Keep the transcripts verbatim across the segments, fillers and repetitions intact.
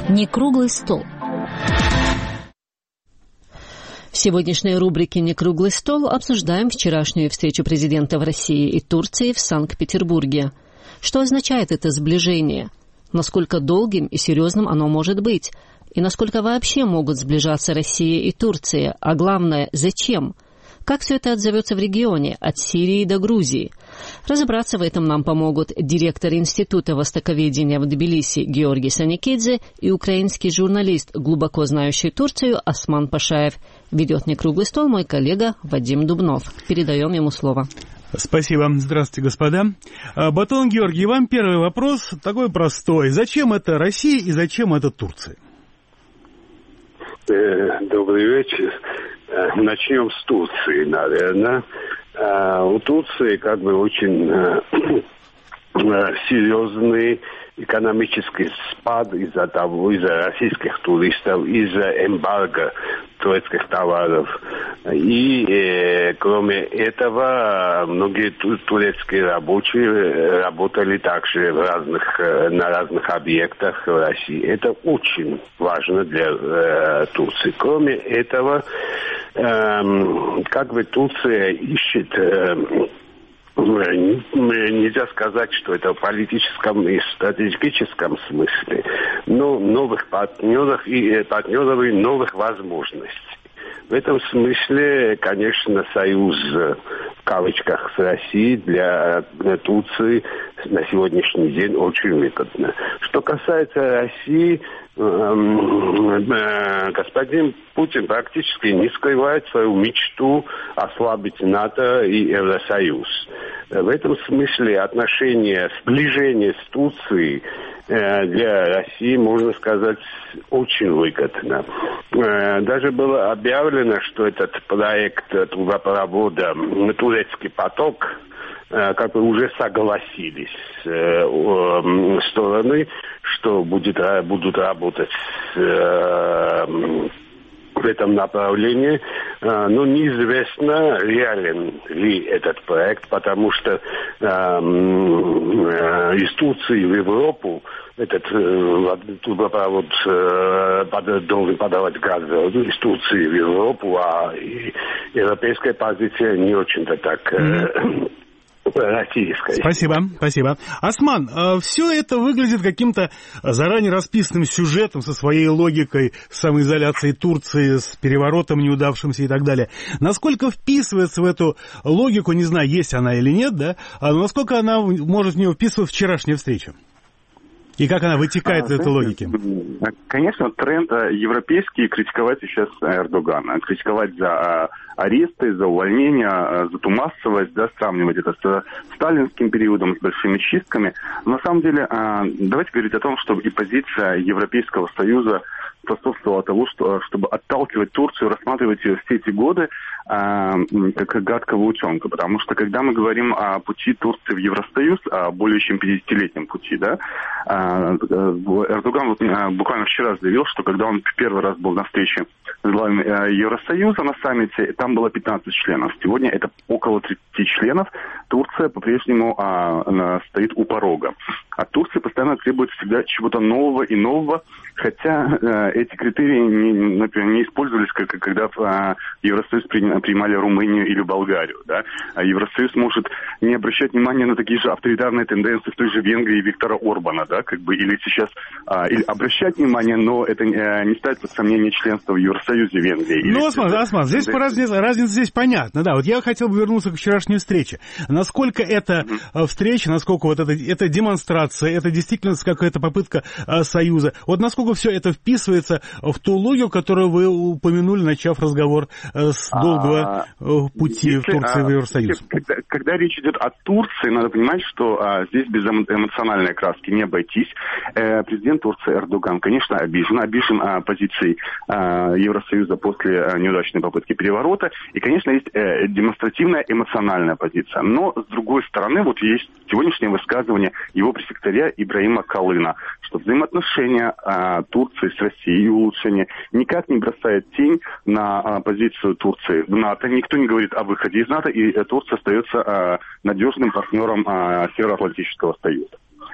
Не круглый стол. В сегодняшней рубрике «Не круглый стол» обсуждаем вчерашнюю встречу президента в России и Турции в Санкт-Петербурге. Что означает это сближение? Насколько долгим и серьезным оно может быть? И насколько вообще могут сближаться Россия и Турция? А главное, зачем? Как все это отзовется в регионе, от Сирии до Грузии? Разобраться в этом нам помогут директор Института востоковедения в Тбилиси Георгий Саникидзе и украинский журналист, глубоко знающий Турцию, Осман Пашаев. Ведет «Не круглый стол» мой коллега Вадим Дубнов. Передаем ему слово. Спасибо. Здравствуйте, господа. Батон Георгий, вам первый вопрос такой простой. Зачем это Россия и зачем это Турция? Добрый вечер. Начнем с Турции, наверное. У Турции как бы очень серьезный экономический спад из-за того, из-за российских туристов, из-за эмбарго турецких товаров. И э, кроме этого, многие турецкие рабочие работали также в разных, на разных объектах в России. Это очень важно для э, Турции. Кроме этого, э, как бы Турция ищет... Э, Нельзя сказать, что это в политическом и стратегическом смысле, но новых партнеров и партнеров и новых возможностей. В этом смысле, конечно, союз в кавычках с Россией для Турции на сегодняшний день очень выгодно. Что касается России, господин Путин практически не скрывает свою мечту ослабить НАТО и Евросоюз. В этом смысле отношения, сближение с Турцией для России, можно сказать, очень выгодно. Даже было объявлено, что этот проект трубопровода «Турецкий поток», как бы уже согласились стороны, что будет, будут работать в этом направлении, но неизвестно, реален ли этот проект, потому что э, из Турции в Европу этот трубопровод э, должен подавать газ из Турции в Европу, а европейская позиция не очень-то так... Э, российской. Спасибо, спасибо. Осман, все это выглядит каким-то заранее расписанным сюжетом со своей логикой самоизоляции Турции, с переворотом неудавшимся и так далее. Насколько вписывается в эту логику, не знаю, есть она или нет, да, а насколько она может в нее вписывать вчерашняя встреча? И как она вытекает из этой логики? Конечно, тренд европейский критиковать сейчас Эрдогана. Критиковать за аресты, за увольнения, за ту массовость, да, сравнивать это с сталинским периодом, с большими чистками. Но на самом деле, давайте говорить о том, что и позиция Европейского Союза способствовала тому, что, чтобы отталкивать Турцию, рассматривать ее все эти годы э, как гадкого утенка. Потому что, когда мы говорим о пути Турции в Евросоюз, о более чем пятидесятилетнем пути, да, э, Эрдоган вот, э, буквально вчера заявил, что когда он первый раз был на встрече с главами э, Евросоюза на саммите, там было пятнадцать членов. Сегодня это около тридцати членов. Турция по-прежнему э, стоит у порога. От Турции постоянно требуется всегда чего-то нового и нового, хотя э, эти критерии, не, например, не использовались, как, когда а, Евросоюз принимали Румынию или Болгарию. Да? А Евросоюз может не обращать внимания на такие же авторитарные тенденции в той же Венгрии Виктора Орбана, да, как бы, или сейчас а, или обращать внимание, но это а, не ставит под сомнение членство в Евросоюзе Венгрии. Ну, Осман, Осман, здесь разница, разница здесь понятна. Да, вот я хотел бы вернуться к вчерашней встрече. Насколько эта mm-hmm. встреча, насколько вот это, это демонстрация, это действительно какая-то попытка а, союза, вот насколько все это вписывается в ту логику, которую вы упомянули, начав разговор с долгого а, пути если, в Турции в Евросоюз. Когда, когда речь идет о Турции, надо понимать, что а, здесь без эмоциональной краски не обойтись. Э, президент Турции Эрдоган, конечно, обижен, обижен а, позицией а, Евросоюза после а, неудачной попытки переворота. И, конечно, есть э, демонстративная эмоциональная позиция. Но, с другой стороны, вот есть сегодняшнее высказывание его пресс-секретаря Ибрагима Калына, что взаимоотношения а, Турции с Россией и улучшение никак не бросает тень на а, позицию Турции в НАТО. Никто не говорит о выходе из НАТО, и а, Турция остается а, надежным партнером а, Североатлантического союза.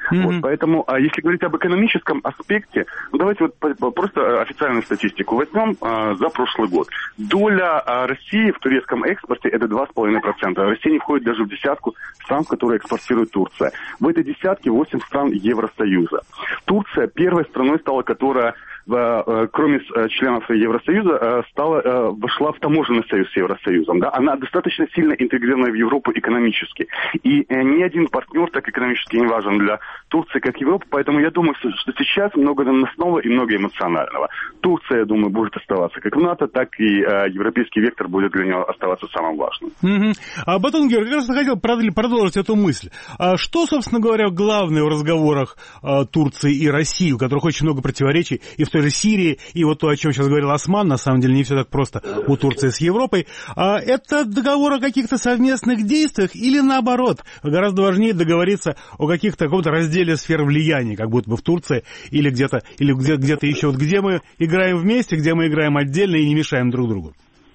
Mm-hmm. Вот, поэтому, а если говорить об экономическом аспекте, ну, давайте вот по, по, просто официальную статистику возьмем а, за прошлый год. Доля а, России в турецком экспорте это два с половиной процента. Россия не входит даже в десятку стран, которые экспортирует Турция. В этой десятке восемь стран Евросоюза. Турция первой страной стала, которая кроме членов Евросоюза, стала, вошла в таможенный союз с Евросоюзом. Да? Она достаточно сильно интегрирована в Европу экономически. И ни один партнер так экономически не важен для Турции, как Европа. Поэтому я думаю, что сейчас много наносного и много эмоционального. Турция, я думаю, будет оставаться как в НАТО, так и европейский вектор будет для нее оставаться самым важным. Mm-hmm. А, Батон Георгий, как раз хотел продолжить эту мысль. А что, собственно говоря, главное в разговорах а, Турции и России, у которых очень много противоречий, и в той же Сирии, и вот то, о чем сейчас говорил Осман, на самом деле не все так просто у Турции с Европой, а это договор о каких-то совместных действиях или наоборот, гораздо важнее договориться о каких-то каком-то разделе сфер влияния, как будто бы в Турции или где-то, или где- где-то еще, вот где мы играем вместе, где мы играем отдельно и не мешаем друг другу.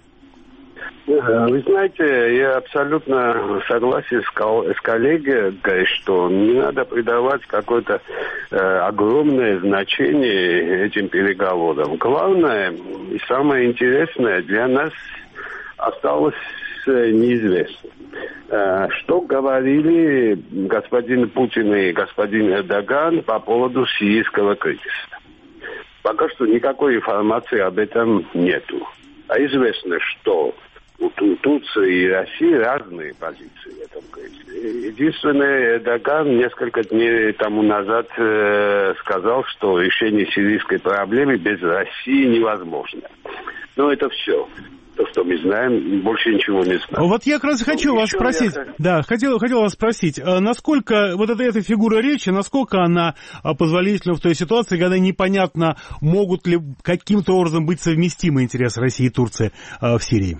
Вы знаете, я абсолютно согласен с, кол- с коллегой, что не надо придавать какое-то э, огромное значение этим переговорам. Главное и самое интересное для нас осталось э, неизвестным. Э, что говорили господин Путин и господин Эрдоган по поводу сирийского кризиса? Пока что никакой информации об этом нету. А известно, что у Турции и России разные позиции в этом кризисе. Единственное, Эрдоган несколько дней тому назад э, сказал, что решение сирийской проблемы без России невозможно. Но это все. То, что мы знаем, больше ничего не знаем. Вот я как раз хочу ну, вас спросить, я... да, хотел, хотел вас спросить, насколько вот эта, эта фигура речи, насколько она позволительна в той ситуации, когда непонятно, могут ли каким-то образом быть совместимы интересы России и Турции в Сирии?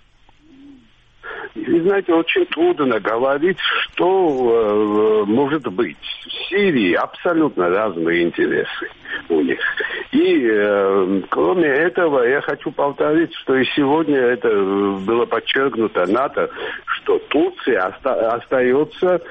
Вы знаете, очень трудно говорить, что э, может быть. В Сирии абсолютно разные интересы у них. И э, кроме этого, я хочу повторить, что и сегодня это было подчеркнуто НАТО, что Турция оста- остается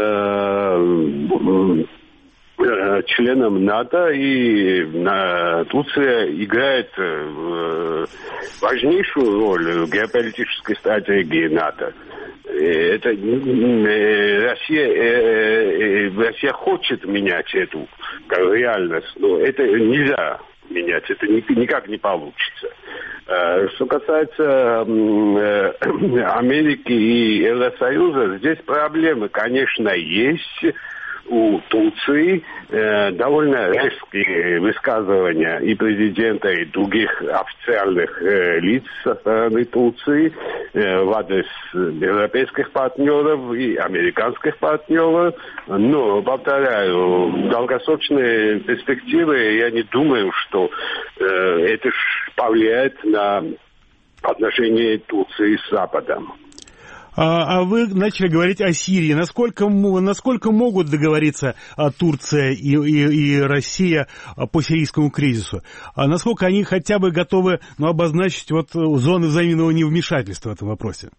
э, членом НАТО, и э, Турция играет э, важнейшую роль в геополитической стратегии НАТО. Это э, Россия, э, э, Россия хочет менять эту реальность, но это нельзя менять, это никак не получится. Э, что касается э, Америки и Евросоюза, здесь проблемы, конечно, есть. У Турции э, довольно резкие высказывания и президента, и других официальных э, лиц со стороны Турции э, в адрес европейских партнеров и американских партнеров. Но, повторяю, в долгосрочной перспективе я не думаю, что э, это повлияет на отношения Турции с Западом. А вы начали говорить о Сирии. Насколько, насколько могут договориться Турция и, и, и Россия по сирийскому кризису? А насколько они хотя бы готовы ну, обозначить вот зоны взаимного невмешательства в этом вопросе?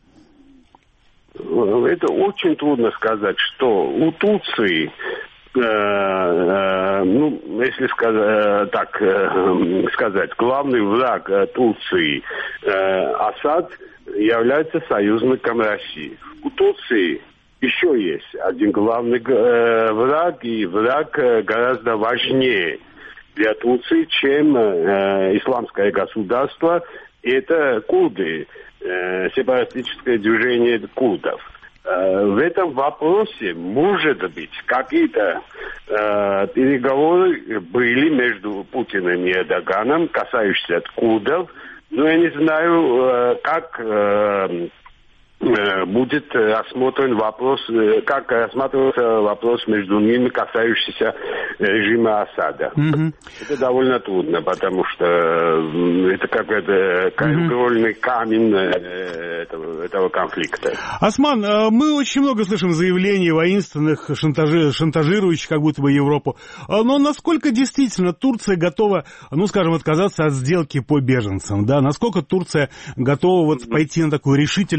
Это очень трудно сказать, что у Турции, э, э, ну, если сказать, так э, сказать, главный враг Турции э, Асад является союзником России. У Турции еще есть один главный э, враг, и враг э, гораздо важнее для Турции, чем э, исламское государство. Это курды, э, сепаратистическое движение курдов. Э, в этом вопросе, может быть, какие-то э, переговоры были между Путиным и Эрдоганом, касающиеся курдов. Но я не знаю, как э, будет рассмотрен вопрос, как рассматривается вопрос между ними, касающийся режима Асада. Mm-hmm. Это довольно трудно, потому что это какой-то краеугольный mm-hmm. камень этого, этого конфликта. Осман, мы очень много слышим заявлений воинственных, шантажи, шантажирующих как будто бы Европу. Но насколько действительно Турция готова, ну, скажем, отказаться от сделки по беженцам? Да? Насколько Турция готова вот пойти на такую решительность, которая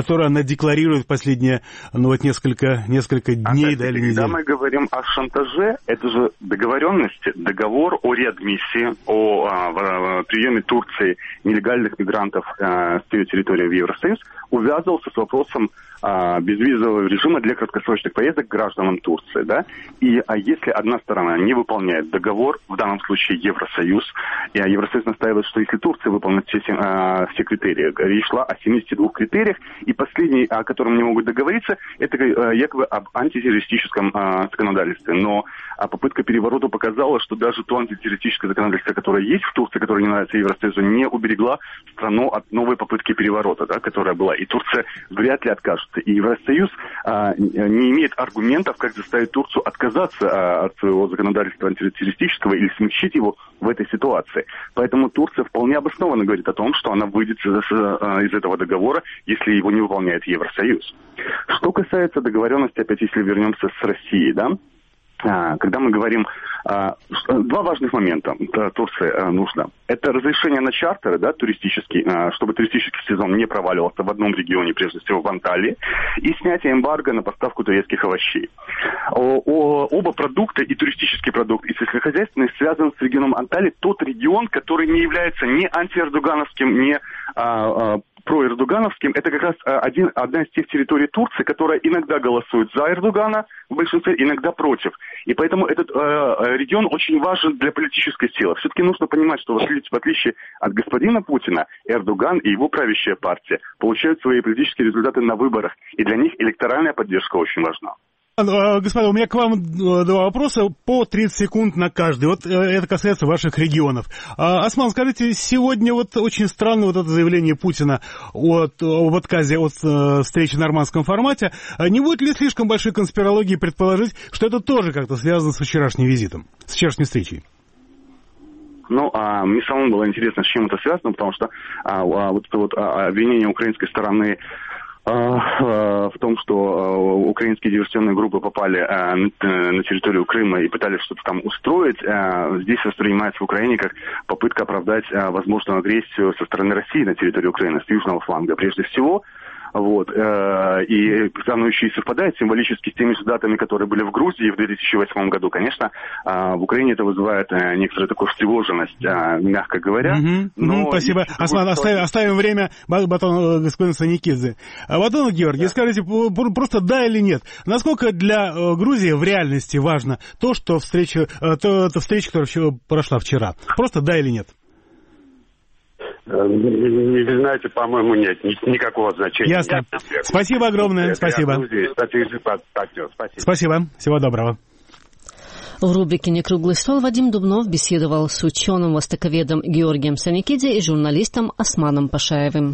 которую она декларирует последние, ну, вот несколько, несколько дней, а, да, или недель. Когда мы говорим о шантаже, это же договоренности, договор о реадмиссии, о а, приеме Турции нелегальных мигрантов а, с ее территории в Евросоюз, увязывался с вопросом а, безвизового режима для краткосрочных поездок гражданам Турции, да, и а если одна сторона не выполняет договор, в данном случае Евросоюз, и а, Евросоюз настаивает, что если Турция выполнит все, а, все критерии, речь шла о семидесяти двух критериях, и последний, о котором не могут договориться, это а, якобы об антитеррористическом а, законодательстве, но а, попытка переворота показала, что даже то антитеррористическое законодательство, которое есть в Турции, которое не нравится Евросоюзу, не уберегла страну от новой попытки переворота, да, которая была, и Турция вряд ли откажется. И Евросоюз а, не имеет аргументов, как заставить Турцию отказаться а, от своего законодательства антитеррористического или смягчить его в этой ситуации. Поэтому Турция вполне обоснованно говорит о том, что она выйдет из, из этого договора, если его не выполняет Евросоюз. Что касается договоренности, опять если вернемся с Россией, да, когда мы говорим, два важных момента Турции нужно. Это разрешение на чартеры, да, туристический, чтобы туристический сезон не проваливался в одном регионе, прежде всего в Анталии, и снятие эмбарго на поставку турецких овощей. О, о, оба продукта, и туристический продукт, и сельскохозяйственный, связаны с регионом Анталии, тот регион, который не является ни антиэрдогановским, ни а, а, проэрдогановским, это как раз один, одна из тех территорий Турции, которая иногда голосует за Эрдогана в большинстве, иногда против. И поэтому этот э, регион очень важен для политической силы. Все-таки нужно понимать, что в отличие от господина Путина, Эрдоган и его правящая партия получают свои политические результаты на выборах. И для них электоральная поддержка очень важна. Господа, у меня к вам два вопроса по тридцать секунд на каждый. Вот это касается ваших регионов. Осман, скажите, сегодня вот очень странно вот это заявление Путина от, об отказе от встречи в нормандском формате. Не будет ли слишком большой конспирологии предположить, что это тоже как-то связано с вчерашним визитом, с вчерашней встречей? Ну, а, мне самому было интересно, с чем это связано, потому что а, а, вот это вот а, обвинение украинской стороны в том, что украинские диверсионные группы попали на территорию Крыма и пытались что-то там устроить, здесь воспринимается в Украине как попытка оправдать возможную агрессию со стороны России на территорию Украины, с южного фланга прежде всего. Вот. И оно еще и совпадает символически с теми же датами, которые были в Грузии в две тысячи восьмом году. Конечно, в Украине это вызывает некоторую такую встревоженность, мягко говоря. Mm-hmm. Но mm-hmm. Спасибо. Осман, оставим, оставим время Батону господину Саникидзе. Батон Георгий, yeah. скажите, просто да или нет? Насколько для Грузии в реальности важно то, что встреча, то, то встреча, которая прошла вчера? Просто да или нет? Вы знаете, по-моему, нет, никакого значения. Ясно. Спасибо огромное. Спасибо. Спасибо. Всего доброго. В рубрике «Некруглый стол» Вадим Дубнов беседовал с ученым-востоковедом Георгием Саникидзе и журналистом Османом Пашаевым.